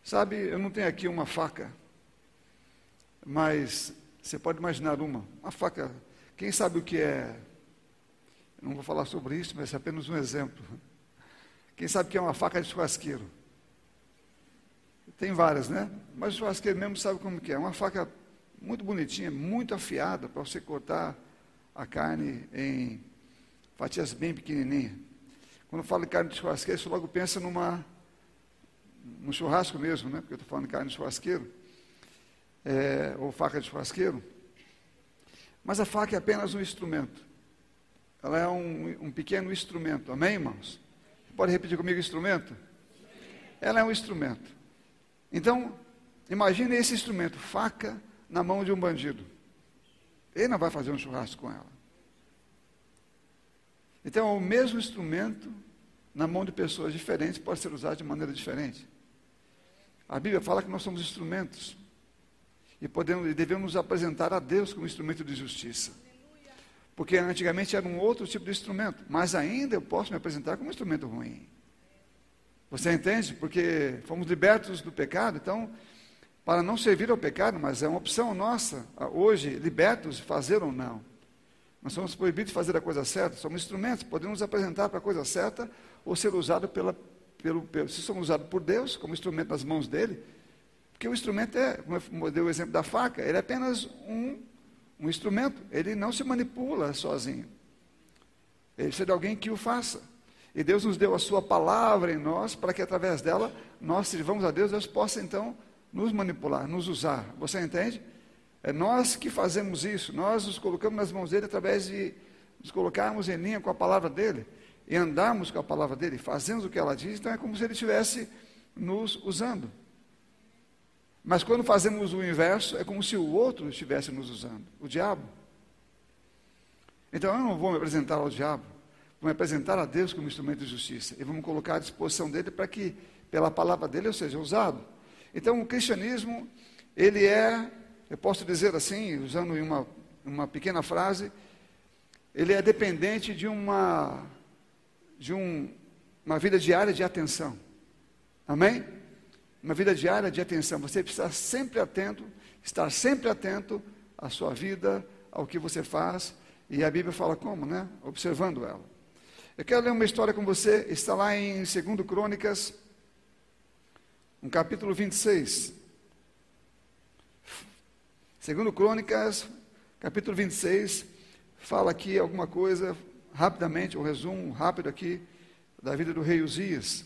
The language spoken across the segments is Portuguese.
Sabe, eu não tenho aqui uma faca, mas você pode imaginar uma faca. Quem sabe o que é? Eu não vou falar sobre isso, mas é apenas um exemplo. Quem sabe o que é uma faca de churrasqueiro? Tem várias, né? Mas o churrasqueiro mesmo sabe como que é. Uma faca muito bonitinha, muito afiada, para você cortar a carne em fatias bem pequenininhas. Quando eu falo de carne de churrasqueiro, você logo pensa no churrasco mesmo, né? Porque eu estou falando de carne de churrasqueiro, ou faca de churrasqueiro. Mas a faca é apenas um instrumento. Ela é um pequeno instrumento. Amém, irmãos? Pode repetir comigo, instrumento? Ela é um instrumento. Então, imagine esse instrumento, faca, na mão de um bandido. Ele não vai fazer um churrasco com ela. Então, o mesmo instrumento, na mão de pessoas diferentes, pode ser usado de maneira diferente. A Bíblia fala que nós somos instrumentos. E devemos nos apresentar a Deus como instrumento de justiça. Porque antigamente era um outro tipo de instrumento, mas ainda eu posso me apresentar como um instrumento ruim. Você entende? Porque fomos libertos do pecado, então, para não servir ao pecado, mas é uma opção nossa, hoje, libertos de fazer ou não. Nós somos proibidos de fazer a coisa certa, somos instrumentos, podemos nos apresentar para a coisa certa, ou ser usados se somos usados por Deus, como instrumento nas mãos dele, porque o instrumento como eu dei o exemplo da faca, ele é apenas um instrumento, ele não se manipula sozinho. Ele precisa de alguém que o faça. E Deus nos deu a sua palavra em nós, para que através dela, nós sirvamos a Deus, Deus possa então nos manipular, nos usar. Você entende? É nós que fazemos isso, nós nos colocamos nas mãos dele através de nos colocarmos em linha com a palavra dele, e andarmos com a palavra dele, fazemos o que ela diz, então é como se ele estivesse nos usando. Mas quando fazemos o inverso, é como se o outro estivesse nos usando, o diabo. Então eu não vou me apresentar ao diabo, vou me apresentar a Deus como instrumento de justiça, e vamos colocar à disposição dele para que, pela palavra dele, eu seja usado. Então o cristianismo, ele eu posso dizer assim, usando uma pequena frase, ele é dependente de uma vida diária de atenção. Amém? Uma vida diária de atenção. Você precisa estar sempre atento à sua vida, ao que você faz. E a Bíblia fala como, né? Observando ela. Eu quero ler uma história com você, está lá em 2 Crônicas, no capítulo 26. 2 Crônicas, capítulo 26, fala aqui alguma coisa, rapidamente, um resumo rápido aqui, da vida do rei Uzias.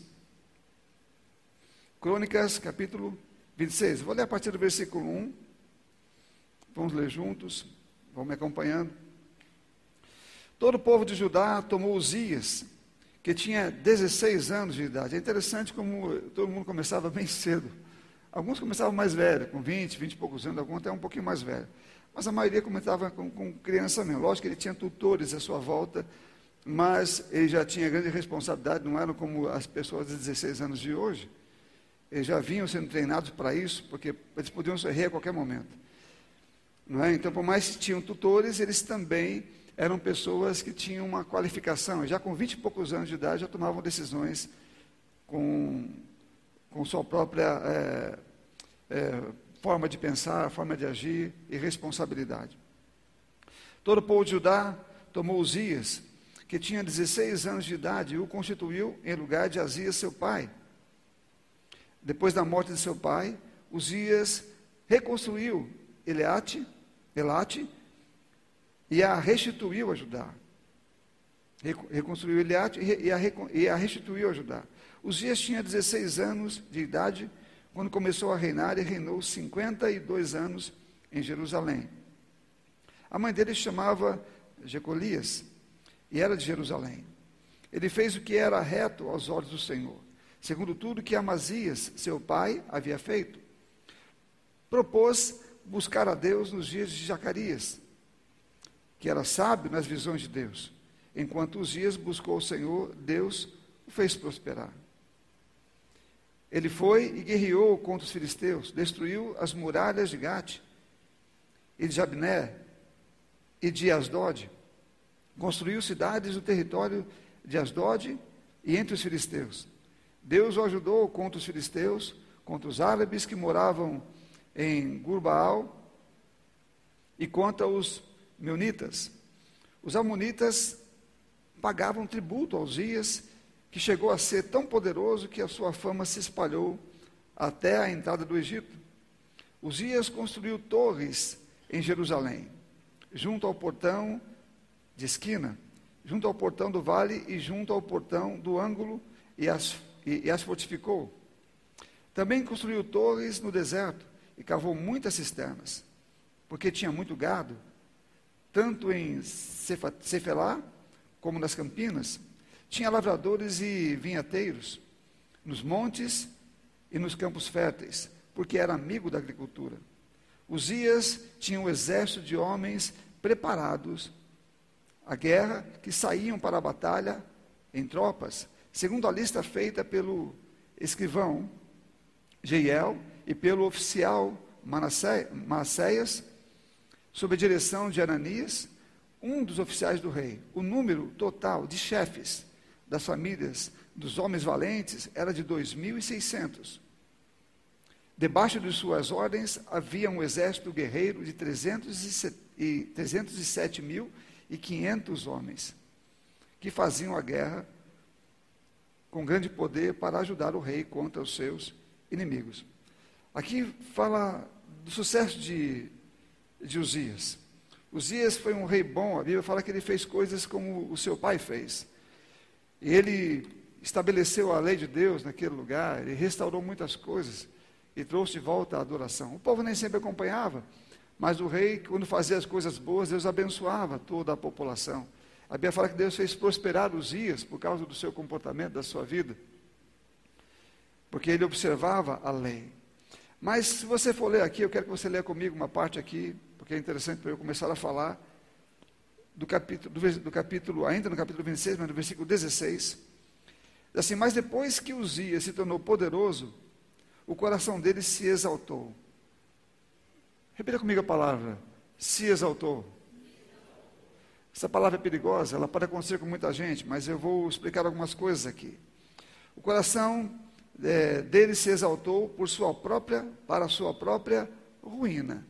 Crônicas, capítulo 26. Vou ler a partir do versículo 1. Vamos ler juntos, vão me acompanhando. Todo o povo de Judá tomou Uzias, que tinha 16 anos de idade. É interessante como todo mundo começava bem cedo. Alguns começavam mais velhos, com 20 e poucos anos, alguns até um pouquinho mais velhos. Mas a maioria começava com criança mesmo. Lógico que ele tinha tutores à sua volta, mas ele já tinha grande responsabilidade, não eram como as pessoas de 16 anos de hoje. Eles já vinham sendo treinados para isso, porque eles podiam ser rei a qualquer momento. Não é? Então, por mais que tinham tutores, eles também eram pessoas que tinham uma qualificação. Já com 20 e poucos anos de idade, já tomavam decisões com sua própria forma de pensar, forma de agir e responsabilidade. Todo o povo de Judá tomou Uzias, que tinha 16 anos de idade, e o constituiu em lugar de Azias, seu pai. Depois da morte de seu pai, Uzias reconstruiu Elate e a restituiu a Judá. Reconstruiu Elate e a restituiu a Judá. Uzias tinha 16 anos de idade quando começou a reinar, e reinou 52 anos em Jerusalém. A mãe dele chamava Jecolias e era de Jerusalém. Ele fez o que era reto aos olhos do Senhor, segundo tudo que Amazias, seu pai, havia feito. Propôs buscar a Deus nos dias de Zacarias, que era sábio nas visões de Deus. Enquanto Uzias buscou o Senhor, Deus o fez prosperar. Ele foi e guerreou contra os filisteus, destruiu as muralhas de Gate, e de Jabné, e de Asdod. Construiu cidades no território de Asdod e entre os filisteus. Deus o ajudou contra os filisteus, contra os árabes que moravam em Gurbaal e contra os meunitas. Os amonitas pagavam tributo a Uzias, que chegou a ser tão poderoso que a sua fama se espalhou até a entrada do Egito. Uzias construiu torres em Jerusalém, junto ao portão de esquina, junto ao portão do vale e junto ao portão do ângulo, e as fortificou. Também construiu torres no deserto e cavou muitas cisternas, porque tinha muito gado, tanto em Cefelá como nas campinas. Tinha lavradores e vinhateiros nos montes e nos campos férteis, porque era amigo da agricultura. Uzias tinha um exército de homens preparados à guerra, que saíam para a batalha em tropas, segundo a lista feita pelo escrivão Jeiel e pelo oficial Manasseias, sob a direção de Ananias, um dos oficiais do rei. O número total de chefes das famílias dos homens valentes era de 2.600. Debaixo de suas ordens havia um exército guerreiro de 307.500 homens, que faziam a guerra com grande poder para ajudar o rei contra os seus inimigos. Aqui fala do sucesso de Uzias. Uzias foi um rei bom. A Bíblia fala que ele fez coisas como o seu pai fez. Ele estabeleceu a lei de Deus naquele lugar, ele restaurou muitas coisas e trouxe de volta a adoração. O povo nem sempre acompanhava, mas o rei, quando fazia as coisas boas, Deus abençoava toda a população. A Bíblia fala que Deus fez prosperar Uzias por causa do seu comportamento, da sua vida, porque ele observava a lei. Mas se você for ler aqui, eu quero que você leia comigo uma parte aqui, porque é interessante para eu começar a falar do capítulo, ainda no capítulo 26, mas no versículo 16, assim: mas depois que Uzias se tornou poderoso, o coração dele se exaltou. Repita comigo a palavra: se exaltou. Essa palavra é perigosa, ela pode acontecer com muita gente, mas eu vou explicar algumas coisas aqui. O coração dele se exaltou para a sua própria ruína.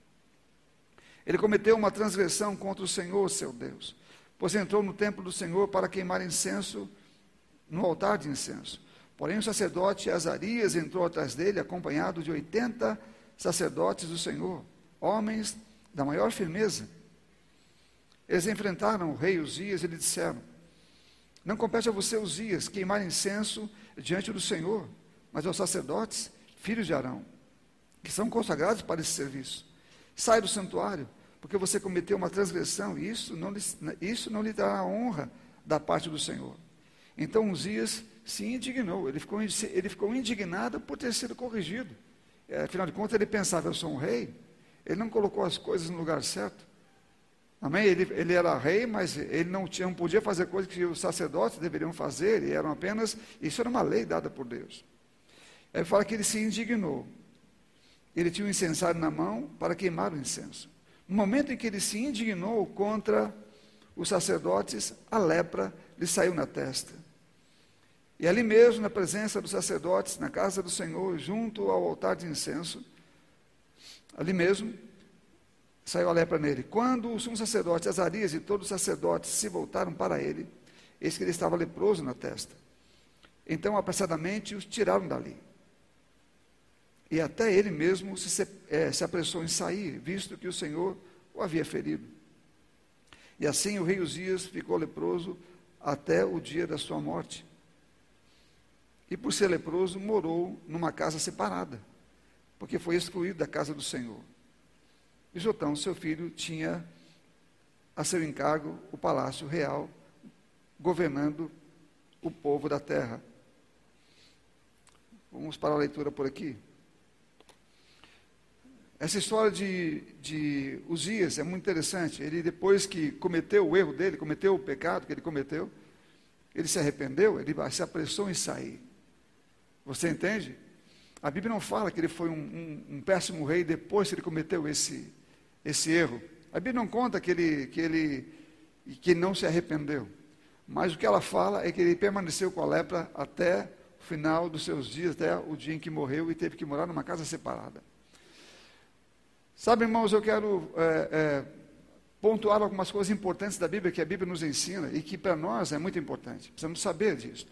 Ele cometeu uma transgressão contra o Senhor, seu Deus, pois entrou no templo do Senhor para queimar incenso no altar de incenso. Porém, o sacerdote Azarias entrou atrás dele, acompanhado de 80 sacerdotes do Senhor, homens da maior firmeza. Eles enfrentaram o rei Uzias e lhe disseram: não compete a você, Uzias, queimar incenso diante do Senhor, mas aos sacerdotes, filhos de Arão, que são consagrados para esse serviço. Sai do santuário, porque você cometeu uma transgressão, e isso não lhe dará honra da parte do Senhor. Então Uzias se indignou, ele ficou indignado por ter sido corrigido. Afinal de contas, ele pensava: eu sou um rei. Ele não colocou as coisas no lugar certo. Amém? Ele era rei, mas ele não podia fazer coisas que os sacerdotes deveriam fazer, e eram apenas, isso era uma lei dada por Deus. Ele fala que ele se indignou. Ele tinha um incensário na mão para queimar o incenso. No momento em que ele se indignou contra os sacerdotes, a lepra lhe saiu na testa. E ali mesmo, na presença dos sacerdotes, na casa do Senhor, junto ao altar de incenso, ali mesmo, saiu a lepra nele. Quando o sumo sacerdote Azarias e todos os sacerdotes se voltaram para ele, eis que ele estava leproso na testa. Então, apressadamente, os tiraram dali. E até ele mesmo se apressou em sair, visto que o Senhor o havia ferido. E assim o rei Uzias ficou leproso até o dia da sua morte. E por ser leproso, morou numa casa separada, porque foi excluído da casa do Senhor. E Jotão, seu filho, tinha a seu encargo o palácio real, governando o povo da terra. Vamos para a leitura por aqui. Essa história de Uzias é muito interessante. Ele, depois que cometeu o erro dele, cometeu o pecado que ele cometeu, ele se arrependeu, ele se apressou em sair. Você entende? A Bíblia não fala que ele foi um péssimo rei depois que ele cometeu esse erro. A Bíblia não conta que ele não se arrependeu. Mas o que ela fala é que ele permaneceu com a lepra até o final dos seus dias, até o dia em que morreu e teve que morar numa casa separada. Sabe, irmãos, eu quero pontuar algumas coisas importantes da Bíblia, que a Bíblia nos ensina e que para nós é muito importante. Precisamos saber disso.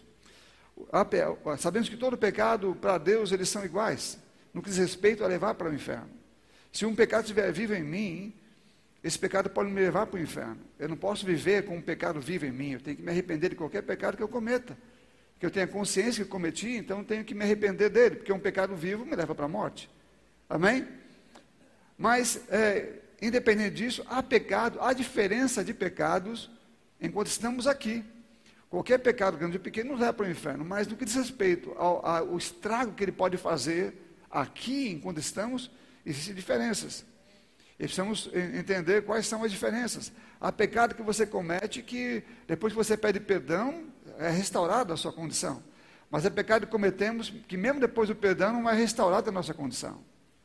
Sabemos que todo pecado, para Deus, eles são iguais, no que diz respeito a levar para o inferno. Se um pecado estiver vivo em mim, esse pecado pode me levar para o inferno. Eu não posso viver com um pecado vivo em mim, eu tenho que me arrepender de qualquer pecado que eu cometa. Que eu tenha consciência que cometi, então eu tenho que me arrepender dele, porque um pecado vivo me leva para a morte. Amém? Mas, independente disso, há pecado, há diferença de pecados enquanto estamos aqui. Qualquer pecado, grande ou pequeno, nos leva para o inferno, mas no que diz respeito ao estrago que ele pode fazer aqui, enquanto estamos, existem diferenças. E precisamos entender quais são as diferenças. Há pecado que você comete que, depois que você pede perdão, é restaurada a sua condição. Mas é pecado que cometemos que, mesmo depois do perdão, não é restaurada a nossa condição.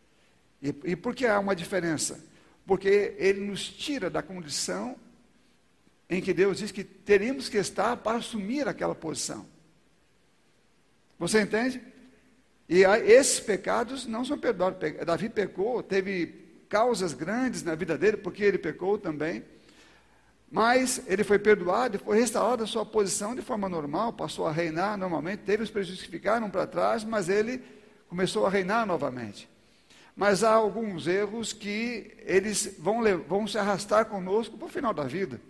E por que há uma diferença? Porque ele nos tira da condição em que Deus diz que teríamos que estar para assumir aquela posição. Você entende? E esses pecados não são perdoados. Davi pecou, teve causas grandes na vida dele, porque ele pecou também, mas ele foi perdoado e foi restaurado a sua posição de forma normal, passou a reinar normalmente, teve os prejuízos que ficaram para trás, mas ele começou a reinar novamente. Mas há alguns erros que eles vão se arrastar conosco para o final da vida.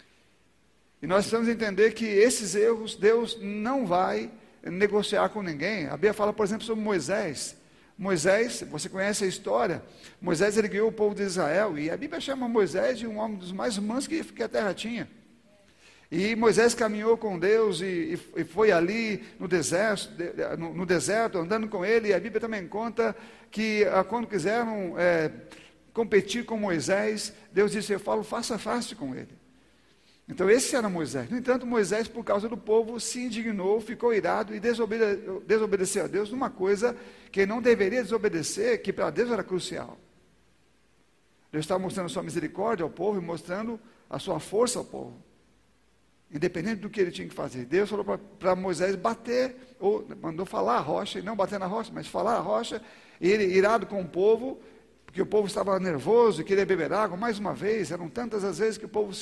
E nós precisamos entender que esses erros, Deus não vai negociar com ninguém. A Bíblia fala, por exemplo, sobre Moisés. Moisés, você conhece a história, Moisés ele guiou o povo de Israel, e a Bíblia chama Moisés de um homem dos mais humanos que a terra tinha. E Moisés caminhou com Deus e foi ali no deserto, andando com ele, e a Bíblia também conta que quando quiseram competir com Moisés, Deus disse, eu falo face a face com ele. Então esse era Moisés. No entanto, Moisés, por causa do povo, se indignou, ficou irado e desobedeceu a Deus numa coisa que ele não deveria desobedecer, que para Deus era crucial. Deus estava mostrando a sua misericórdia ao povo e mostrando a sua força ao povo. Independente do que ele tinha que fazer. Deus falou para Moisés bater, ou mandou falar a rocha, e não bater na rocha, mas falar a rocha, e ele irado com o povo, porque o povo estava nervoso e queria beber água, mais uma vez, eram tantas as vezes que o povo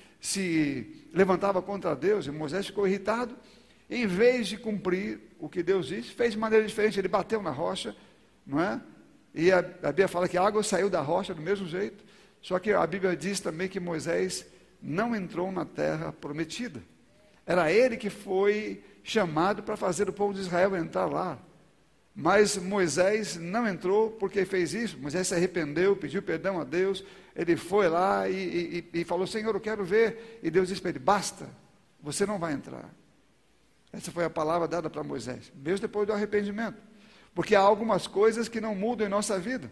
se levantava contra Deus, e Moisés ficou irritado, e em vez de cumprir o que Deus disse, fez de maneira diferente, ele bateu na rocha, não é? E a Bíblia fala que a água saiu da rocha do mesmo jeito, só que a Bíblia diz também que Moisés não entrou na terra prometida. Era ele que foi chamado para fazer o povo de Israel entrar lá. Mas Moisés não entrou porque fez isso. Moisés se arrependeu, pediu perdão a Deus. Ele foi lá e falou, Senhor, eu quero ver. E Deus disse para ele, basta, você não vai entrar. Essa foi a palavra dada para Moisés, mesmo depois do arrependimento. Porque há algumas coisas que não mudam em nossa vida.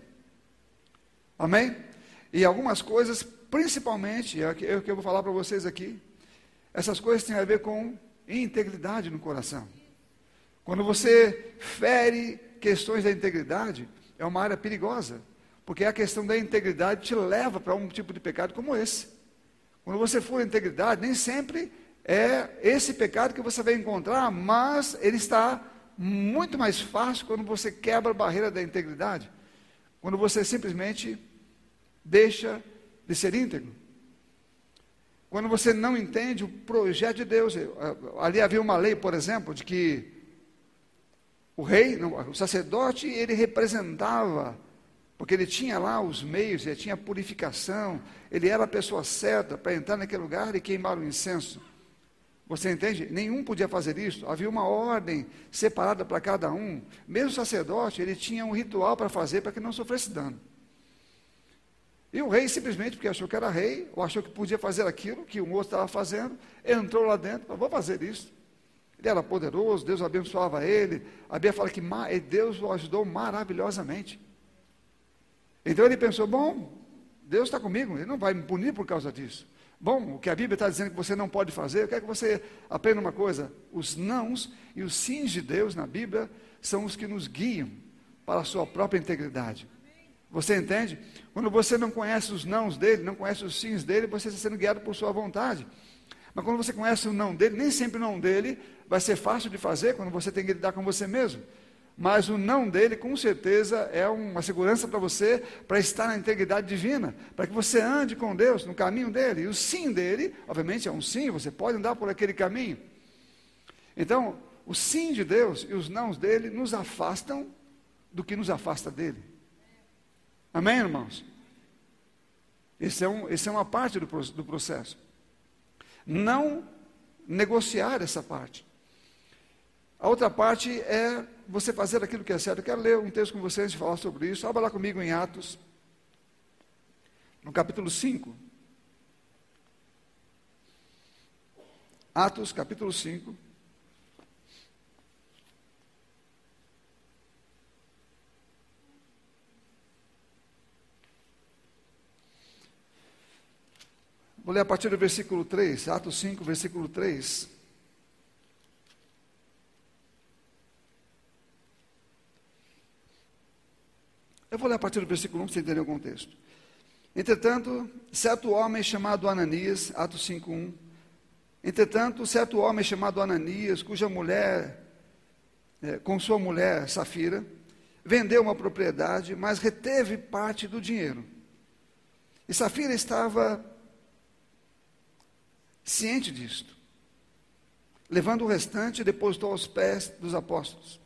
Amém? E algumas coisas, principalmente, é o que eu vou falar para vocês aqui, essas coisas têm a ver com integridade no coração. Quando você fere questões da integridade, é uma área perigosa, porque a questão da integridade te leva para um tipo de pecado como esse. Quando você for a integridade, nem sempre é esse pecado que você vai encontrar, mas ele está muito mais fácil quando você quebra a barreira da integridade, quando você simplesmente deixa de ser íntegro. Quando você não entende o projeto de Deus. Ali havia uma lei, por exemplo, de que o rei, o sacerdote, ele representava, porque ele tinha lá os meios, ele tinha a purificação, ele era a pessoa certa para entrar naquele lugar e queimar o incenso. Você entende? Nenhum podia fazer isso, havia uma ordem separada para cada um. Mesmo o sacerdote, ele tinha um ritual para fazer para que não sofresse dano. E o rei, simplesmente porque achou que era rei, ou achou que podia fazer aquilo que o outro estava fazendo, entrou lá dentro, falou, vou fazer isso. Ele era poderoso, Deus abençoava ele. A Bíblia fala que Deus o ajudou maravilhosamente. Então ele pensou, bom, Deus está comigo, Ele não vai me punir por causa disso. Bom, o que a Bíblia está dizendo que você não pode fazer, eu quero que você aprenda uma coisa, os nãos e os sims de Deus na Bíblia são os que nos guiam para a sua própria integridade. Você entende? Quando você não conhece os nãos dele, não conhece os sims dele, você está sendo guiado por sua vontade. Mas quando você conhece o não dele, nem sempre o não dele vai ser fácil de fazer quando você tem que lidar com você mesmo. Mas o não dele, com certeza, é uma segurança para você, para estar na integridade divina, para que você ande com Deus, no caminho dele. E o sim dele, obviamente, é um sim, você pode andar por aquele caminho. Então, o sim de Deus e os nãos dele nos afastam do que nos afasta dele. Amém, irmãos? Essa é uma parte do processo. Não negociar essa parte. A outra parte é você fazer aquilo que é certo. Eu quero ler um texto com você antes de falar sobre isso. Abra lá comigo em Atos, no capítulo 5. Atos, capítulo 5. Vou ler a partir do versículo 3, Atos 5, versículo 3. Eu vou ler a partir do versículo 1 para você entender o contexto. Entretanto, certo homem chamado Ananias, Atos 5, 1. Entretanto, certo homem chamado Ananias, cuja mulher, com sua mulher Safira, vendeu uma propriedade, mas reteve parte do dinheiro. E Safira estava ciente disto. Levando o restante, depositou aos pés dos apóstolos.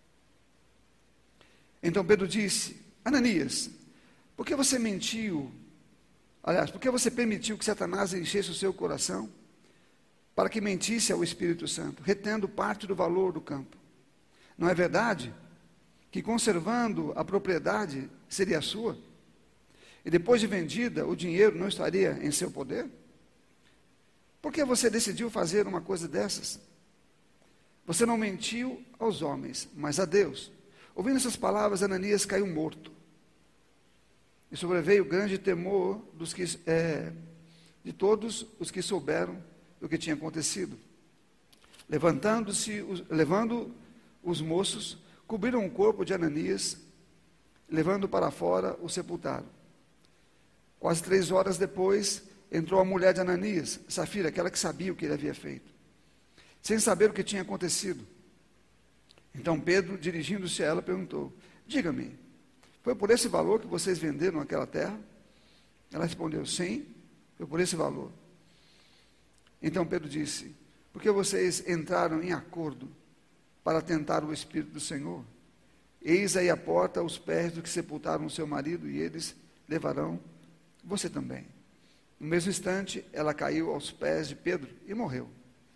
Então Pedro disse: Ananias, por que você mentiu? Aliás, por que você permitiu que Satanás enchesse o seu coração para que mentisse ao Espírito Santo, retendo parte do valor do campo? Não é verdade que, conservando a propriedade, seria sua? E depois de vendida, o dinheiro não estaria em seu poder? Por que você decidiu fazer uma coisa dessas? Você não mentiu aos homens, mas a Deus. Ouvindo essas palavras, Ananias caiu morto. E sobreveio grande temor de todos os que souberam do que tinha acontecido. Levando os moços, cobriram o corpo de Ananias, levando para fora, o sepultaram. Quase 3 horas depois, entrou a mulher de Ananias, Safira, aquela que sabia o que ele havia feito, sem saber o que tinha acontecido. Então Pedro, dirigindo-se a ela, perguntou: diga-me, foi por esse valor que vocês venderam aquela terra? Ela respondeu: sim, foi por esse valor. Então Pedro disse: por que vocês entraram em acordo para tentar o Espírito do Senhor? Eis aí a porta aos pés dos que sepultaram o seu marido, e eles levarão você também. No mesmo instante, ela caiu aos pés de Pedro e morreu.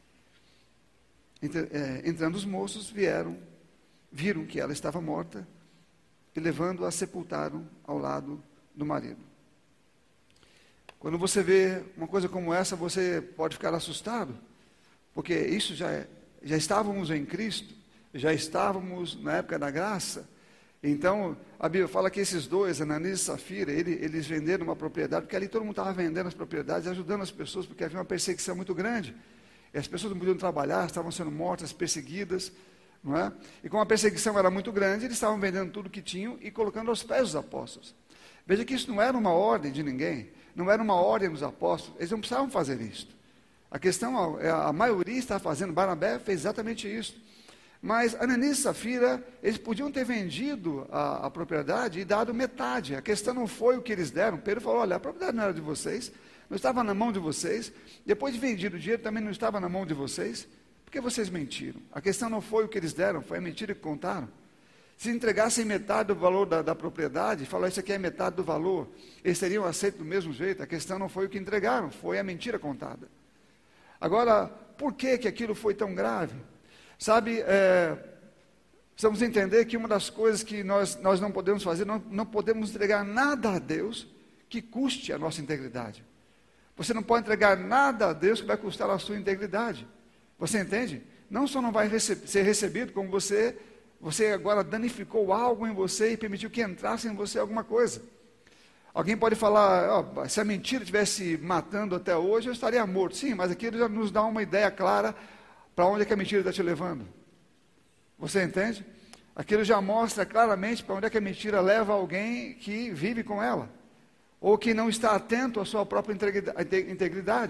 Entrando os moços, viram que ela estava morta, e levando-a, sepultaram ao lado do marido. Quando você vê uma coisa como essa, você pode ficar assustado, porque isso já estávamos em Cristo, já estávamos na época da graça. Então, a Bíblia fala que esses dois, Ananias e Safira, eles venderam uma propriedade, porque ali todo mundo estava vendendo as propriedades, ajudando as pessoas, porque havia uma perseguição muito grande. E as pessoas não podiam trabalhar, estavam sendo mortas, perseguidas, não é? E como a perseguição era muito grande, eles estavam vendendo tudo que tinham e colocando aos pés dos apóstolos. Veja que isso não era uma ordem de ninguém, não era uma ordem dos apóstolos, eles não precisavam fazer isso. A questão, a maioria estava fazendo, Barnabé fez exatamente isso. Mas Ananias e Safira, eles podiam ter vendido a propriedade e dado metade. A questão não foi o que eles deram. Pedro falou: olha, a propriedade não era de vocês, não estava na mão de vocês. Depois de vendido o dinheiro, também não estava na mão de vocês. Por que vocês mentiram? A questão não foi o que eles deram, foi a mentira que contaram. Se entregassem metade do valor da propriedade, falar isso aqui é metade do valor, eles teriam aceito do mesmo jeito. A questão não foi o que entregaram, foi a mentira contada. Agora, por que aquilo foi tão grave? Sabe, precisamos entender que uma das coisas que nós não podemos fazer, não podemos entregar nada a Deus que custe a nossa integridade. Você não pode entregar nada a Deus que vai custar a sua integridade. Você entende? Não só não vai ser recebido, como você agora danificou algo em você e permitiu que entrasse em você alguma coisa. Alguém pode falar: se a mentira estivesse matando até hoje, eu estaria morto. Sim, mas aqui ele já nos dá uma ideia clara para onde é que a mentira está te levando. Você entende? Aquilo já mostra claramente para onde é que a mentira leva alguém que vive com ela, ou que não está atento à sua própria integridade.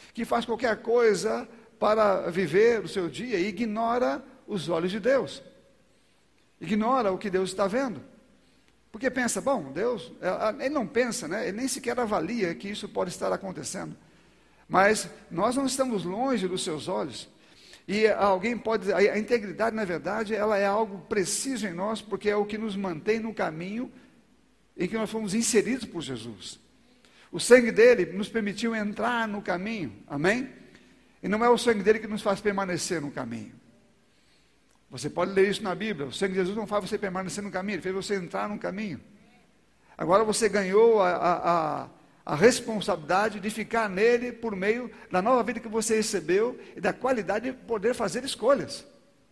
que faz qualquer coisa para viver o seu dia e ignora os olhos de Deus. Ignora o que Deus está vendo. Porque pensa, bom, Deus, ele não pensa, né? Ele nem sequer avalia que isso pode estar acontecendo. Mas nós não estamos longe dos seus olhos. E alguém pode dizer, a integridade, na verdade, ela é algo preciso em nós, porque é o que nos mantém no caminho em que nós fomos inseridos por Jesus. O sangue dele nos permitiu entrar no caminho, amém? E não é o sangue dele que nos faz permanecer no caminho. Você pode ler isso na Bíblia, o sangue de Jesus não faz você permanecer no caminho, ele fez você entrar no caminho. Agora você ganhou a responsabilidade de ficar nele por meio da nova vida que você recebeu e da qualidade de poder fazer escolhas.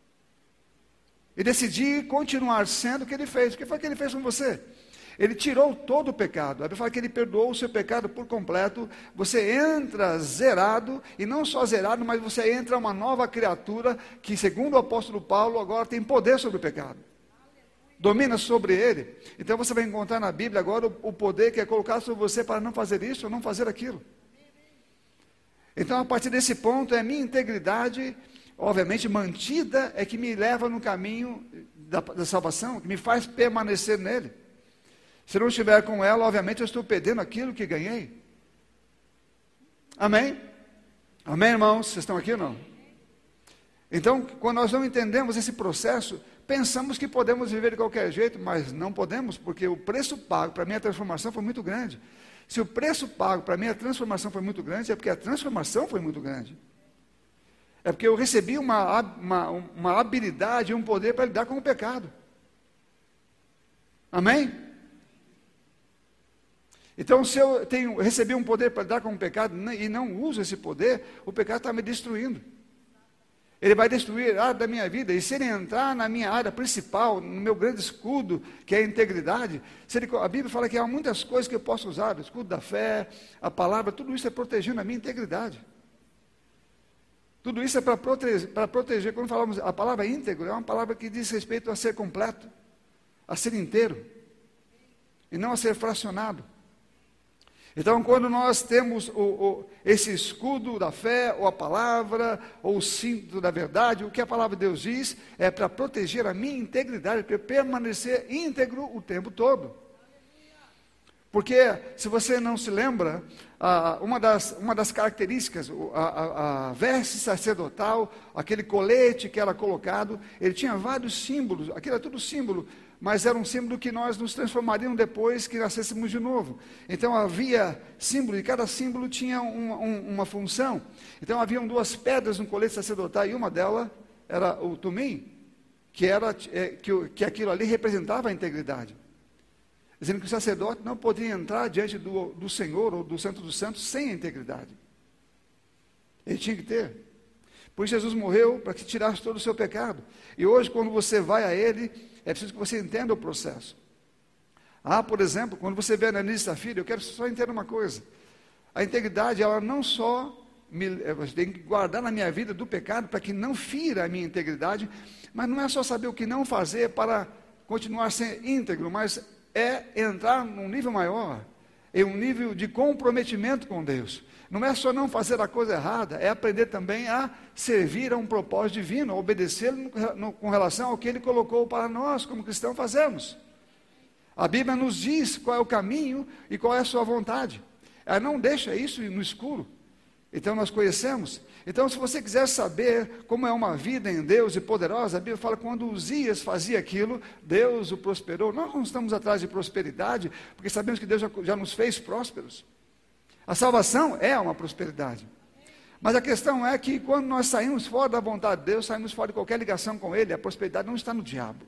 E decidir continuar sendo o que ele fez. O que foi que ele fez com você? Ele tirou todo o pecado. A Bíblia fala que ele perdoou o seu pecado por completo. Você entra zerado, e não só zerado, mas você entra uma nova criatura que, segundo o apóstolo Paulo, agora tem poder sobre o pecado. Domina sobre ele. Então você vai encontrar na Bíblia agora o poder que é colocado sobre você para não fazer isso ou não fazer aquilo. Então, a partir desse ponto, é a minha integridade, obviamente mantida, é que me leva no caminho da salvação, que me faz permanecer nele. Se não estiver com ela, obviamente eu estou perdendo aquilo que ganhei. Amém? Amém, irmãos? Vocês estão aqui ou não? Então, quando nós não entendemos esse processo, pensamos que podemos viver de qualquer jeito, mas não podemos, porque o preço pago para a minha transformação foi muito grande. Se o preço pago para a minha transformação foi muito grande, é porque a transformação foi muito grande. É porque eu recebi uma habilidade, um poder para lidar com o pecado. Amém? Então, se eu recebi um poder para lidar com o pecado e não uso esse poder, o pecado está me destruindo. Ele vai destruir a área da minha vida, e se ele entrar na minha área principal, no meu grande escudo, que é a integridade, a Bíblia fala que há muitas coisas que eu posso usar, o escudo da fé, a palavra, tudo isso é protegendo a minha integridade. Tudo isso é para proteger, quando falamos, a palavra íntegro é uma palavra que diz respeito a ser completo, a ser inteiro, e não a ser fracionado. Então, quando nós temos esse escudo da fé, ou a palavra, ou o cinto da verdade, o que a palavra de Deus diz é para proteger a minha integridade, para permanecer íntegro o tempo todo. Porque, se você não se lembra, uma das características, a veste sacerdotal, aquele colete que era colocado, ele tinha vários símbolos, aquilo era tudo símbolo, mas era um símbolo que nós nos transformaríamos depois que nascêssemos de novo. Então havia símbolo, e cada símbolo tinha uma função. Então haviam duas pedras no colete sacerdotal, e uma delas era o tumim, que aquilo ali representava a integridade. Dizendo que o sacerdote não podia entrar diante do Senhor, ou do Santo dos Santos, sem a integridade. Ele tinha que ter. Por isso Jesus morreu, para que tirasse todo o seu pecado. E hoje, quando você vai a Ele, é preciso que você entenda o processo. Por exemplo, quando você vê a Ananias e Safira, eu quero só entender uma coisa. A integridade, ela não só você tem que guardar na minha vida do pecado, para que não fira a minha integridade, mas não é só saber o que não fazer para continuar sendo íntegro, mas é entrar num nível maior, em um nível de comprometimento com Deus. Não é só não fazer a coisa errada, é aprender também a servir a um propósito divino, a obedecê-lo com relação ao que Ele colocou para nós, como cristãos, fazermos. A Bíblia nos diz qual é o caminho e qual é a sua vontade. Ela não deixa isso no escuro. Então nós conhecemos. Então, se você quiser saber como é uma vida em Deus e poderosa, a Bíblia fala que quando Uzias fazia aquilo, Deus o prosperou. Nós não estamos atrás de prosperidade, porque sabemos que Deus já nos fez prósperos. A salvação é uma prosperidade. Mas a questão é que quando nós saímos fora da vontade de Deus, saímos fora de qualquer ligação com Ele, a prosperidade não está no diabo.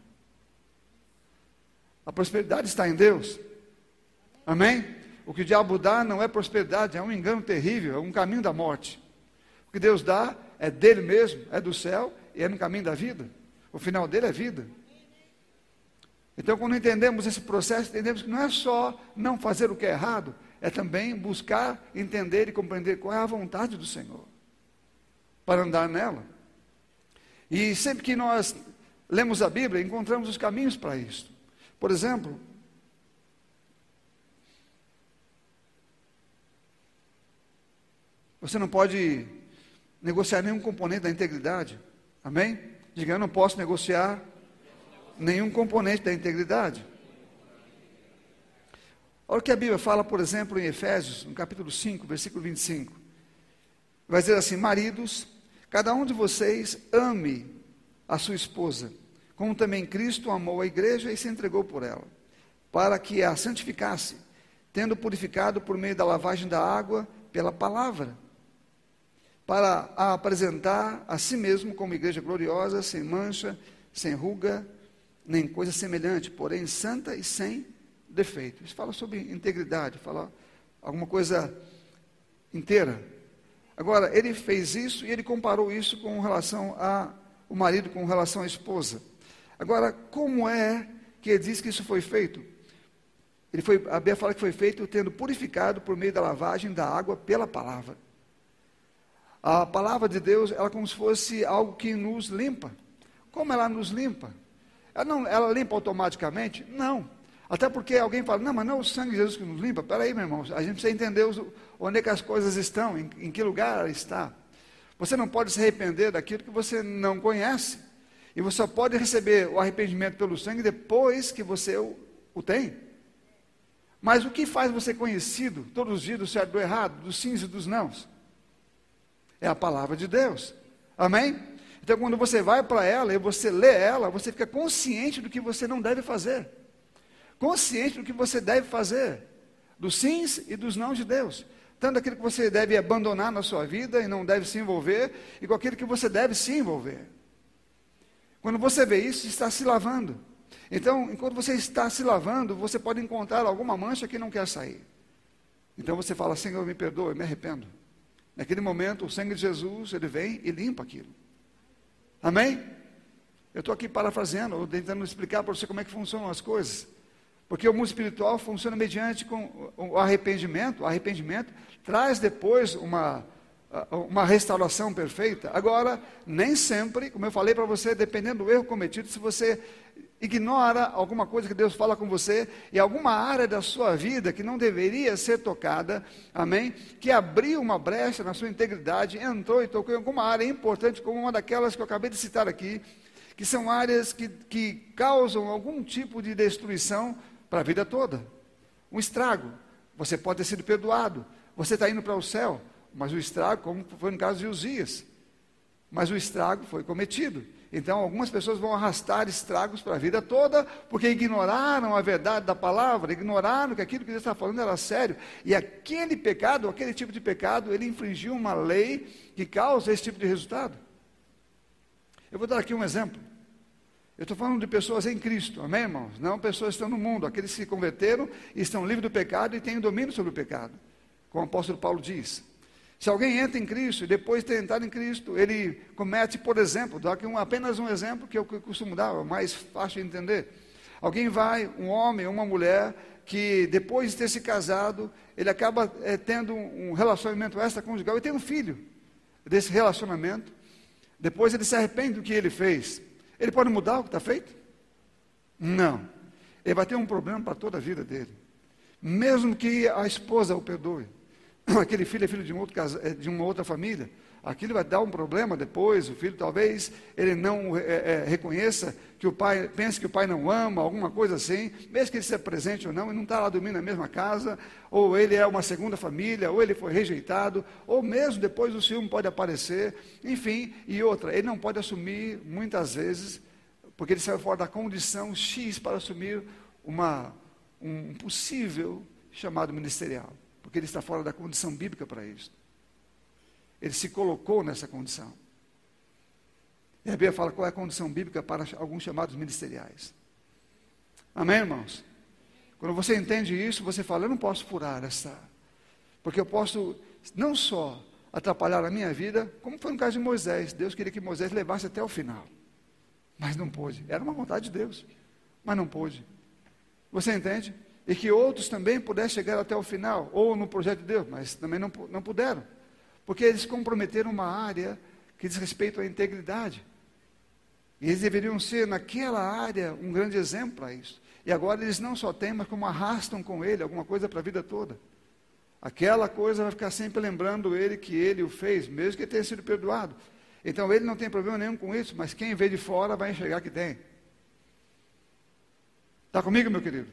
A prosperidade está em Deus. Amém? O que o diabo dá não é prosperidade, é um engano terrível, é um caminho da morte. O que Deus dá é dele mesmo, é do céu e é no caminho da vida. O final dele é vida. Então, quando entendemos esse processo, entendemos que não é só não fazer o que é errado, é também buscar entender e compreender qual é a vontade do Senhor, para andar nela. E sempre que nós lemos a Bíblia, encontramos os caminhos para isso. Por exemplo, Você não pode negociar nenhum componente da integridade. Amém? Diga, eu não posso negociar nenhum componente da integridade. Olha o que a Bíblia fala, por exemplo, em Efésios, no capítulo 5, versículo 25. Vai dizer assim: maridos, cada um de vocês ame a sua esposa, como também Cristo amou a igreja e se entregou por ela, para que a santificasse, tendo purificado por meio da lavagem da água pela palavra, para a apresentar a si mesmo como igreja gloriosa, sem mancha, sem ruga, nem coisa semelhante, porém santa e sem defeito. Isso fala sobre integridade, fala alguma coisa inteira. Agora, ele fez isso e ele comparou isso com relação ao marido, com relação à esposa. Agora, como é que ele diz que isso foi feito? A Bíblia fala que foi feito tendo purificado por meio da lavagem da água pela palavra. A palavra de Deus, ela é como se fosse algo que nos limpa. Como ela nos limpa? Ela limpa automaticamente? Não. Até porque alguém fala, não, mas não é o sangue de Jesus que nos limpa. Espera aí, meu irmão, a gente precisa entender onde é que as coisas estão, em que lugar ela está. Você não pode se arrepender daquilo que você não conhece. E você só pode receber o arrependimento pelo sangue depois que você o tem. Mas o que faz você conhecido todos os dias do certo e do errado, dos sims e dos nãos? É a palavra de Deus. Amém? Então, quando você vai para ela e você lê ela, você fica consciente do que você não deve fazer. Consciente do que você deve fazer. Dos sims e dos nãos de Deus. Tanto aquilo que você deve abandonar na sua vida e não deve se envolver, e com aquilo que você deve se envolver. Quando você vê isso, está se lavando. Então, enquanto você está se lavando, você pode encontrar alguma mancha que não quer sair. Então você fala, Senhor, me perdoa, eu me arrependo. Naquele momento, o sangue de Jesus, ele vem e limpa aquilo. Amém? Eu estou aqui parafraseando, tentando explicar para você como é que funcionam as coisas. Porque o mundo espiritual funciona mediante com o arrependimento. O arrependimento traz depois uma restauração perfeita. Agora, nem sempre, como eu falei para você, dependendo do erro cometido, se você ignora alguma coisa que Deus fala com você, e alguma área da sua vida que não deveria ser tocada, amém? Que abriu uma brecha na sua integridade, entrou e tocou em alguma área importante, como uma daquelas que eu acabei de citar aqui, que são áreas que causam algum tipo de destruição para a vida toda. Um estrago. Você pode ter sido perdoado, você está indo para o céu, mas o estrago, como foi no caso de Uzias, mas o estrago foi cometido. Então, algumas pessoas vão arrastar estragos para a vida toda, porque ignoraram a verdade da palavra, ignoraram que aquilo que Deus está falando era sério. E aquele pecado, aquele tipo de pecado, ele infringiu uma lei que causa esse tipo de resultado. Eu vou dar aqui um exemplo. Eu estou falando de pessoas em Cristo, amém, irmãos? Não pessoas que estão no mundo, aqueles que se converteram e estão livres do pecado e têm domínio sobre o pecado, como o apóstolo Paulo diz. Se alguém entra em Cristo e depois de ter entrado em Cristo, ele comete, por exemplo, dou aqui apenas um exemplo que eu costumo dar, é mais fácil de entender. Alguém vai, um homem ou uma mulher, que depois de ter se casado, ele acaba tendo um relacionamento extraconjugal e tem um filho desse relacionamento. Depois ele se arrepende do que ele fez. Ele pode mudar o que está feito? Não. Ele vai ter um problema para toda a vida dele. Mesmo que a esposa o perdoe. Aquele filho é filho de uma outra família. Aquilo vai dar um problema depois. O filho talvez ele não reconheça que o pai, pense que o pai não ama, alguma coisa assim. Mesmo que ele seja presente ou não, ele não está lá dormindo na mesma casa. Ou ele é uma segunda família, ou ele foi rejeitado. Ou mesmo depois o ciúme pode aparecer. Enfim, e outra, ele não pode assumir muitas vezes, porque ele saiu fora da condição X para assumir um possível chamado ministerial. Porque ele está fora da condição bíblica para isso. Ele se colocou nessa condição. E a Bíblia fala qual é a condição bíblica para alguns chamados ministeriais. Amém, irmãos? Quando você entende isso, você fala, eu não posso furar essa. Porque eu posso não só atrapalhar a minha vida, como foi no caso de Moisés. Deus queria que Moisés levasse até o final. Mas não pôde. Era uma vontade de Deus. Mas não pôde. Você entende? E que outros também pudessem chegar até o final, ou no projeto de Deus, mas também não puderam, porque eles comprometeram uma área que diz respeito à integridade, e eles deveriam ser naquela área um grande exemplo para isso, e agora eles não só têm, mas como arrastam com ele alguma coisa para a vida toda. Aquela coisa vai ficar sempre lembrando ele que ele o fez, mesmo que ele tenha sido perdoado. Então ele não tem problema nenhum com isso, mas quem vê de fora vai enxergar que tem. Está comigo, meu querido?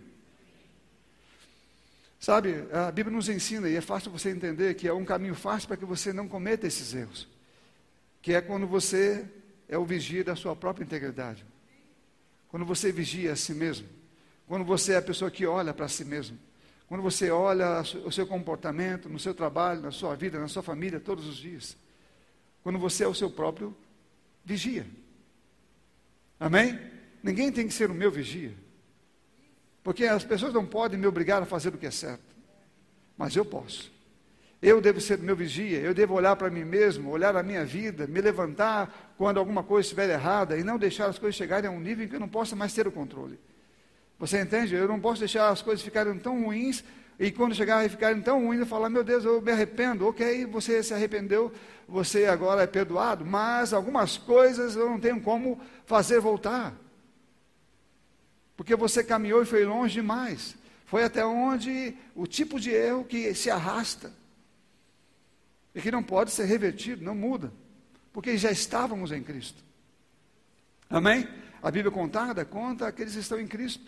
Sabe, a Bíblia nos ensina, e é fácil você entender, que é um caminho fácil para que você não cometa esses erros. Que é quando você é o vigia da sua própria integridade. Quando você vigia a si mesmo. Quando você é a pessoa que olha para si mesmo. Quando você olha o seu comportamento, no seu trabalho, na sua vida, na sua família, todos os dias. Quando você é o seu próprio vigia. Amém? Ninguém tem que ser o meu vigia. Porque as pessoas não podem me obrigar a fazer o que é certo. Mas eu posso. Eu devo ser o meu vigia, eu devo olhar para mim mesmo, olhar a minha vida, me levantar quando alguma coisa estiver errada e não deixar as coisas chegarem a um nível em que eu não possa mais ter o controle. Você entende? Eu não posso deixar as coisas ficarem tão ruins e quando chegarem a ficarem tão ruins eu falar, meu Deus, eu me arrependo. Ok, você se arrependeu, você agora é perdoado, mas algumas coisas eu não tenho como fazer voltar. Porque você caminhou e foi longe demais. Foi até onde o tipo de erro que se arrasta. E que não pode ser revertido, não muda. Porque já estávamos em Cristo. Amém? A Bíblia conta aqueles que estão em Cristo.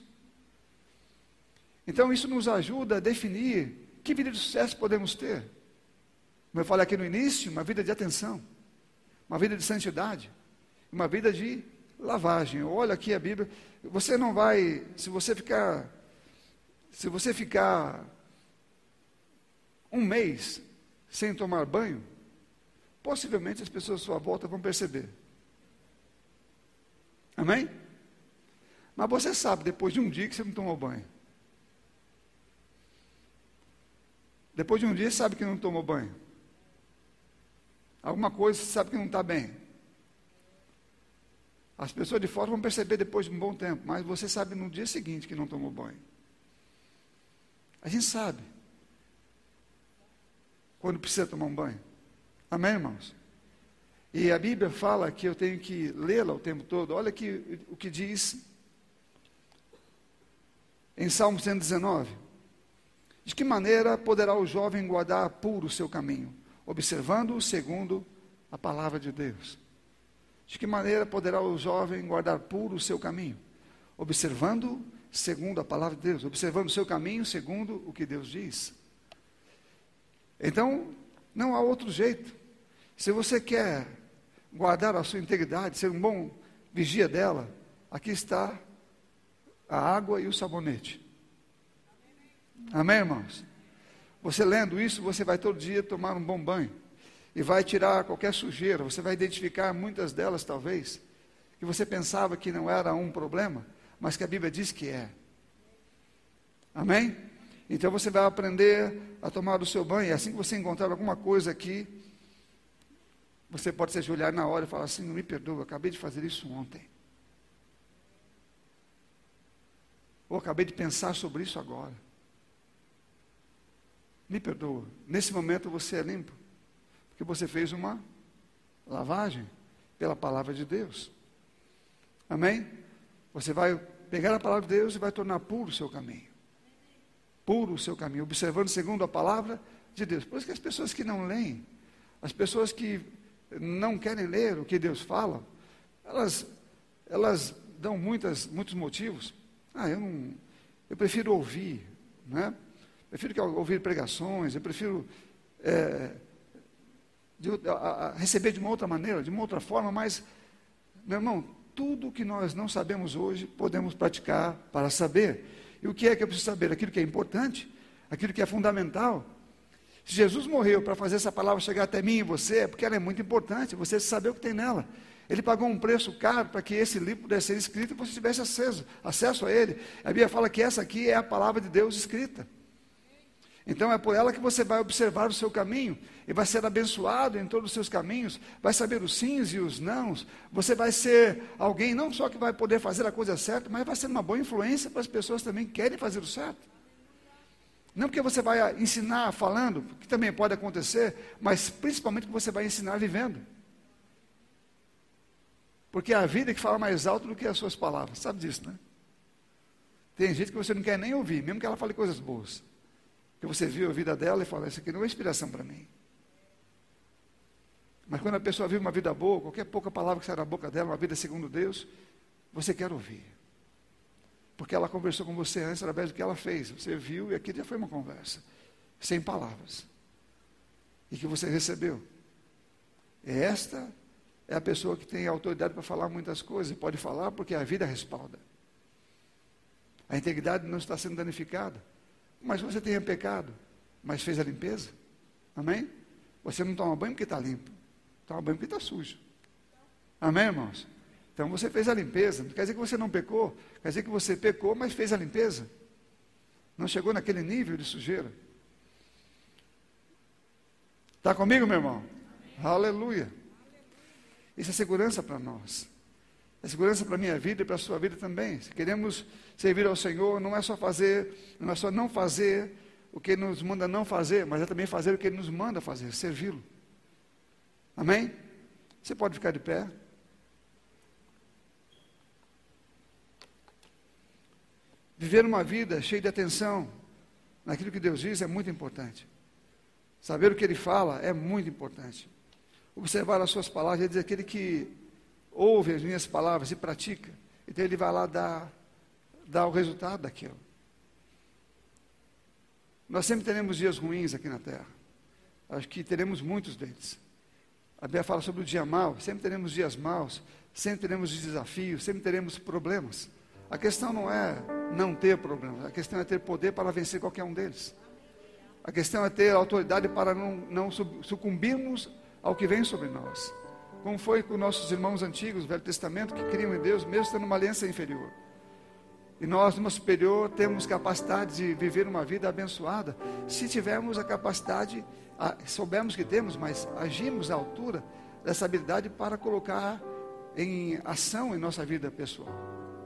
Então isso nos ajuda a definir que vida de sucesso podemos ter. Como eu falei aqui no início, uma vida de atenção. Uma vida de santidade. Uma vida de lavagem. Olha aqui a Bíblia. Você não vai, se você ficar um mês sem tomar banho, possivelmente as pessoas à sua volta vão perceber. Amém? Mas você sabe, depois de um dia que você não tomou banho. Depois de um dia, você sabe que não tomou banho. Alguma coisa você sabe que não está bem. As pessoas de fora vão perceber depois de um bom tempo, mas você sabe no dia seguinte que não tomou banho. A gente sabe quando precisa tomar um banho. Amém, irmãos? E a Bíblia fala que eu tenho que lê-la o tempo todo. Olha aqui o que diz em Salmo 119. De que maneira poderá o jovem guardar puro o seu caminho? Observando-o segundo a palavra de Deus. De que maneira poderá o jovem guardar puro o seu caminho? Observando segundo a palavra de Deus. Observando o seu caminho segundo o que Deus diz. Então, não há outro jeito. Se você quer guardar a sua integridade, ser um bom vigia dela, aqui está a água e o sabonete. Amém, irmãos? Você lendo isso, você vai todo dia tomar um bom banho. E vai tirar qualquer sujeira. Você vai identificar muitas delas, talvez, que você pensava que não era um problema, mas que a Bíblia diz que é. Amém? Então você vai aprender a tomar o seu banho. E assim que você encontrar alguma coisa aqui, você pode se ajoelhar na hora e falar assim, não me perdoa, eu acabei de fazer isso ontem. Ou acabei de pensar sobre isso agora. Me perdoa. Nesse momento você é limpo. Porque você fez uma lavagem pela palavra de Deus. Amém? Você vai pegar a palavra de Deus e vai tornar puro o seu caminho. Puro o seu caminho, observando segundo a palavra de Deus. Por isso que as pessoas que não leem, as pessoas que não querem ler o que Deus fala, elas dão muitos motivos. Eu prefiro ouvir, né? Prefiro ouvir pregações, eu prefiro receber de uma outra maneira, de uma outra forma, mas, meu irmão, tudo que nós não sabemos hoje, podemos praticar para saber. E o que é que eu preciso saber? Aquilo que é importante, aquilo que é fundamental. Se Jesus morreu para fazer essa palavra chegar até mim e você, é porque ela é muito importante, você saber o que tem nela. Ele pagou um preço caro para que esse livro pudesse ser escrito e você tivesse acesso a ele. A Bíblia fala que essa aqui é a palavra de Deus escrita. Então é por ela que você vai observar o seu caminho e vai ser abençoado em todos os seus caminhos, vai saber os sims e os nãos. Você vai ser alguém não só que vai poder fazer a coisa certa, mas vai ser uma boa influência para as pessoas também que querem fazer o certo. Não porque você vai ensinar falando, que também pode acontecer, mas principalmente que você vai ensinar vivendo. Porque é a vida que fala mais alto do que as suas palavras, sabe disso, né? Tem gente que você não quer nem ouvir, mesmo que ela fale coisas boas. Que você viu a vida dela e fala, isso aqui não é inspiração para mim. Mas quando a pessoa vive uma vida boa, qualquer pouca palavra que sai da boca dela, uma vida segundo Deus, você quer ouvir. Porque ela conversou com você antes através do que ela fez. Você viu e aqui já foi uma conversa. Sem palavras. E que você recebeu. Esta é a pessoa que tem autoridade para falar muitas coisas. Pode falar porque a vida respalda. A integridade não está sendo danificada. Mas você tenha pecado, mas fez a limpeza. Amém? Você não toma banho porque está limpo. Toma banho porque está sujo. Amém, irmãos? Então você fez a limpeza. Não quer dizer que você não pecou. Quer dizer que você pecou, mas fez a limpeza. Não chegou naquele nível de sujeira. Está comigo, meu irmão? Aleluia. Isso é segurança para nós. É segurança para a minha vida e para a sua vida também. Se queremos servir ao Senhor, não é só não fazer o que Ele nos manda não fazer, mas é também fazer o que Ele nos manda fazer, servi-lo. Amém? Você pode ficar de pé. Viver uma vida cheia de atenção naquilo que Deus diz é muito importante. Saber o que Ele fala é muito importante. Observar as suas palavras, ele diz aquele que ouve as minhas palavras e pratica, então ele vai lá dar o resultado daquilo. Nós sempre teremos dias ruins aqui na terra. Acho que teremos muitos deles. A Bíblia fala sobre o dia mau, sempre teremos dias maus, sempre teremos desafios, sempre teremos problemas. A questão não é não ter problemas, a questão é ter poder para vencer qualquer um deles. A questão é ter autoridade para não sucumbirmos ao que vem sobre nós. Como foi com nossos irmãos antigos do Velho Testamento, que criam em Deus, mesmo tendo uma aliança inferior. E nós, numa superior, temos capacidade de viver uma vida abençoada, se tivermos a capacidade, soubermos que temos, mas agimos à altura dessa habilidade para colocar em ação em nossa vida pessoal.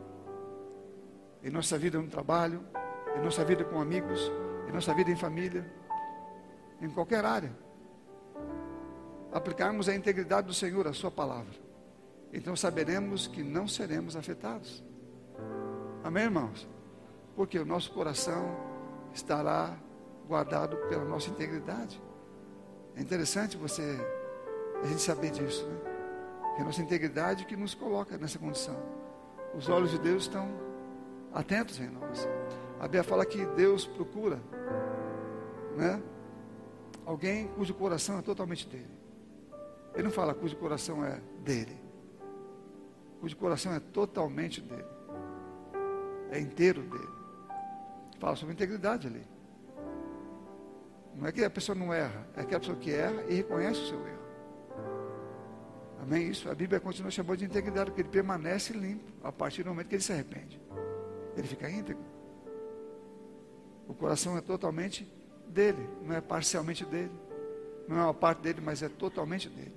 Em nossa vida no trabalho, em nossa vida com amigos, em nossa vida em família, em qualquer área. Aplicarmos a integridade do Senhor, a sua palavra. Então saberemos que não seremos afetados. Amém, irmãos? Porque o nosso coração estará guardado pela nossa integridade. É interessante a gente saber disso, né? Que é a nossa integridade que nos coloca nessa condição. Os olhos de Deus estão atentos em nós. A Bíblia fala que Deus procura, né, alguém cujo coração é totalmente dele. Ele não fala cujo coração é dele, cujo coração é totalmente dele, é inteiro dele. Fala sobre integridade ali. Não é que a pessoa não erra, é aquela pessoa que erra e reconhece o seu erro. Amém? Isso a Bíblia continua chamando de integridade, porque ele permanece limpo a partir do momento que ele se arrepende. Ele fica íntegro. O coração é totalmente dele, não é parcialmente dele, não é uma parte dele, mas é totalmente dele.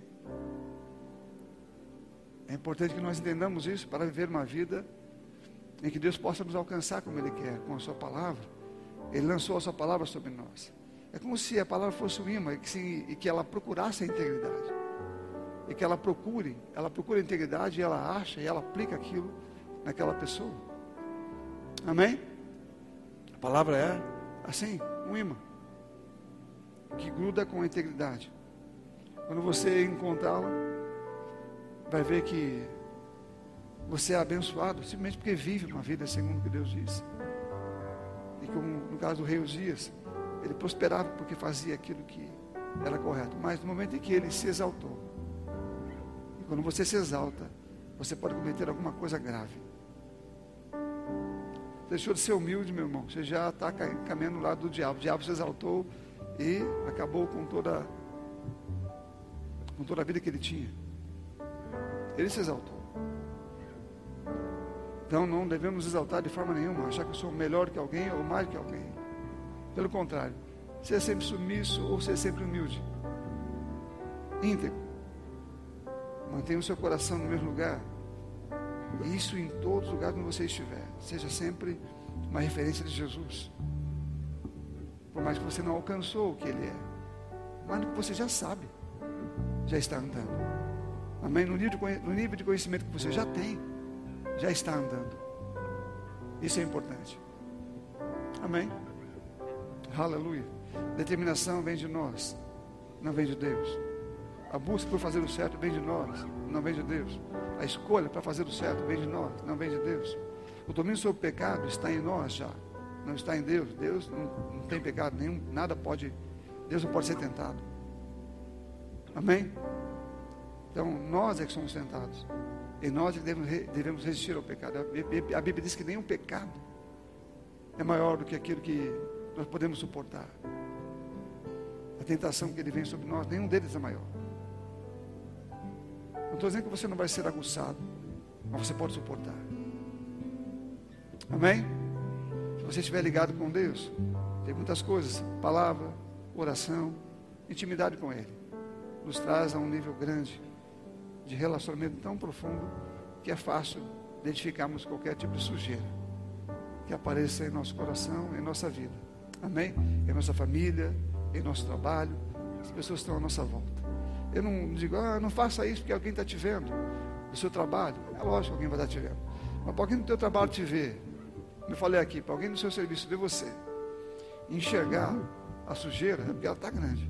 É importante que nós entendamos isso para viver uma vida em que Deus possa nos alcançar como Ele quer, com a sua palavra. Ele lançou a sua palavra sobre nós. É como se a palavra fosse um imã e que ela procurasse a integridade. E que ela procura a integridade e ela acha e ela aplica aquilo naquela pessoa. Amém? A palavra é assim, um imã que gruda com a integridade. Quando você encontrá-la, vai ver que você é abençoado simplesmente porque vive uma vida segundo o que Deus diz. E como no caso do rei Uzias, ele prosperava porque fazia aquilo que era correto. Mas no momento em que ele se exaltou, e quando você se exalta, você pode cometer alguma coisa grave. Você deixou de ser humilde, meu irmão. Você já está caminhando no lado do diabo. O diabo se exaltou e acabou com toda a vida que ele tinha. Ele se exaltou. Então não devemos exaltar de forma nenhuma, achar que eu sou melhor que alguém ou mais que alguém. Pelo contrário, ser sempre submisso ou ser sempre humilde. Íntegro. Mantenha o seu coração no mesmo lugar. E isso em todos os lugares onde você estiver. Seja sempre uma referência de Jesus. Por mais que você não alcançou o que Ele é. Mas você já sabe. Já está andando. Amém? No nível de conhecimento que você já tem. Já está andando. Isso é importante. Amém? Aleluia. Determinação vem de nós, não vem de Deus. A busca por fazer o certo vem de nós, não vem de Deus. A escolha para fazer o certo vem de nós, não vem de Deus. O domínio sobre o pecado está em nós já, não está em Deus. Deus não tem pecado nenhum, nada pode, Deus não pode ser tentado. Amém? Então nós é que somos tentados, e nós é que devemos resistir ao pecado. A Bíblia diz que nenhum pecado é maior do que aquilo que nós podemos suportar. A tentação que ele vem sobre nós, nenhum deles é maior. Não estou dizendo que você não vai ser aguçado, mas você pode suportar. Amém? Se você estiver ligado com Deus, tem muitas coisas, palavra, oração, intimidade com Ele, nos traz a um nível grande de relacionamento tão profundo que é fácil identificarmos qualquer tipo de sujeira que apareça em nosso coração, em nossa vida. Amém? Em nossa família, em nosso trabalho, as pessoas estão à nossa volta. Eu não digo, não faça isso porque alguém está te vendo no seu trabalho. É lógico que alguém vai estar te vendo. Mas para alguém no teu trabalho te ver, como eu falei aqui, para alguém no seu serviço ver você, enxergar a sujeira, é porque ela está grande.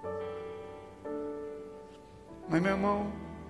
Mas, meu irmão,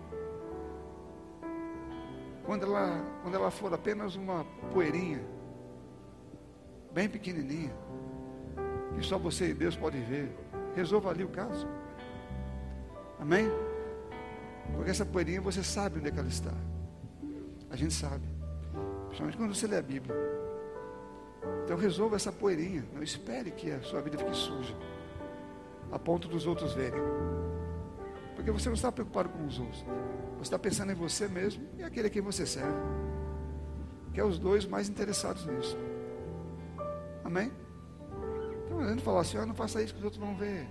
quando ela for apenas uma poeirinha, bem pequenininha, que só você e Deus podem ver, resolva ali o caso. Amém? Porque essa poeirinha você sabe onde é que ela está. A gente sabe, principalmente quando você lê a Bíblia. Então resolva essa poeirinha. Não espere que a sua vida fique suja a ponto dos outros verem. Porque você não está preocupado com os outros, você está pensando em você mesmo e aquele a quem você serve, que é os dois mais interessados nisso. Amém? Então a gente fala assim, não faça isso que os outros vão ver.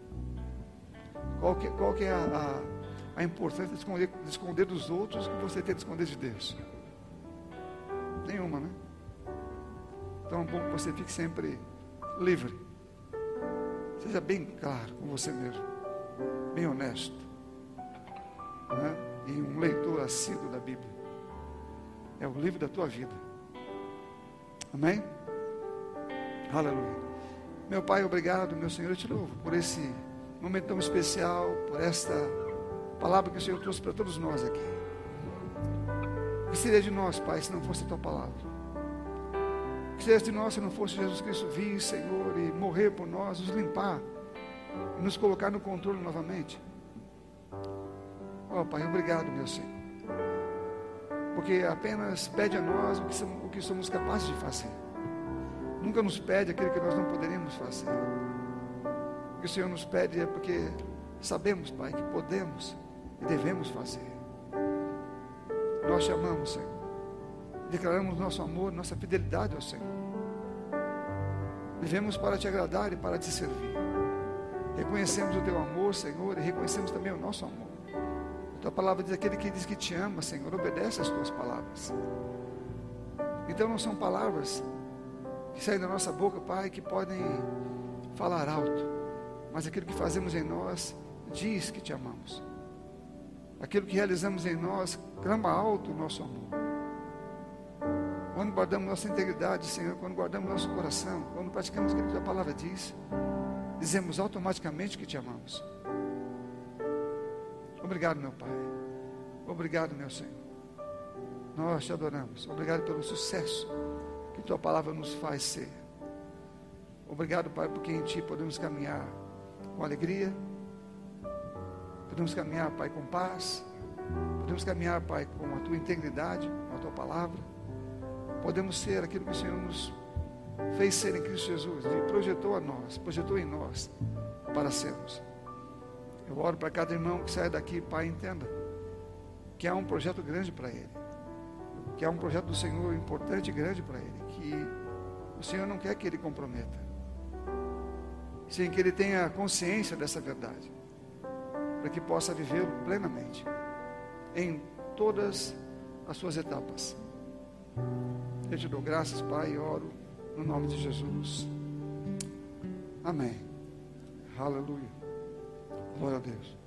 Qual que é a importância de esconder dos outros que você tem de esconder de Deus? Nenhuma, né? Então é bom que você fique sempre livre. Seja bem claro com você mesmo, bem honesto, né? E um leitor assíduo da Bíblia. É o livro da tua vida. Amém? Aleluia. Meu Pai, obrigado, meu Senhor, eu te louvo por esse momento tão especial, por esta palavra que o Senhor trouxe para todos nós aqui. O que seria de nós, Pai, se não fosse a tua palavra? O que seria de nós se não fosse Jesus Cristo vir, Senhor, e morrer por nós, nos limpar e nos colocar no controle novamente? Pai, obrigado, meu Senhor, porque apenas pede a nós o que somos capazes de fazer. Nunca nos pede aquilo que nós não poderíamos fazer. O que o Senhor nos pede é porque sabemos, Pai, que podemos e devemos fazer. Nós te amamos, Senhor. Declaramos nosso amor, nossa fidelidade ao Senhor. Vivemos para te agradar e para te servir. Reconhecemos o teu amor, Senhor, e reconhecemos também o nosso amor. A tua palavra diz: aquele que diz que te ama, Senhor, obedece às tuas palavras. Então não são palavras que saem da nossa boca, Pai, que podem falar alto, mas aquilo que fazemos em nós diz que te amamos. Aquilo que realizamos em nós clama alto o nosso amor. Quando guardamos nossa integridade, Senhor, quando guardamos nosso coração, quando praticamos aquilo que a palavra diz, dizemos automaticamente que te amamos. Obrigado, meu Pai. Obrigado, meu Senhor. Nós te adoramos. Obrigado pelo sucesso que tua palavra nos faz ser. Obrigado, Pai, porque em ti podemos caminhar com alegria, podemos caminhar, Pai, com paz, podemos caminhar, Pai, com a tua integridade, com a tua palavra. Podemos ser aquilo que o Senhor nos fez ser em Cristo Jesus e projetou em nós para sermos. Eu oro para cada irmão que saia daqui, Pai, entenda que há um projeto grande para ele, que há um projeto do Senhor importante e grande para ele, que o Senhor não quer que ele comprometa, sem que ele tenha consciência dessa verdade, para que possa vivê-lo plenamente, em todas as suas etapas. Eu te dou graças, Pai, e oro no nome de Jesus. Amém. Aleluia. Glória a Deus.